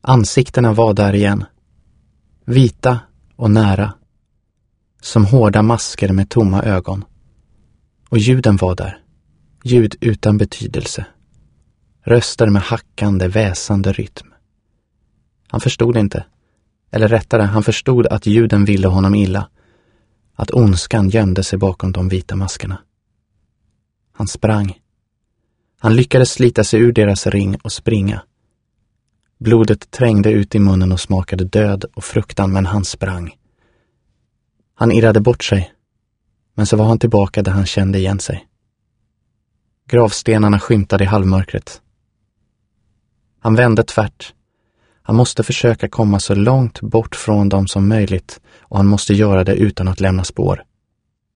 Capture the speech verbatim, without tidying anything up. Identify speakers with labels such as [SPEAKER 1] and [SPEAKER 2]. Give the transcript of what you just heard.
[SPEAKER 1] Ansiktena var där igen. Vita och nära. Som hårda masker med tomma ögon. Och ljuden var där. Ljud utan betydelse. Röster med hackande, väsande rytm. Han förstod inte. Eller rättare, han förstod att ljuden ville honom illa. Att ondskan gömde sig bakom de vita maskerna. Han sprang. Han lyckades slita sig ur deras ring och springa. Blodet trängde ut i munnen och smakade död och fruktan, men han sprang. Han irrade bort sig. Men så var han tillbaka där han kände igen sig. Gravstenarna skymtade i halvmörkret. Han vände tvärt. Han måste försöka komma så långt bort från dem som möjligt, och han måste göra det utan att lämna spår.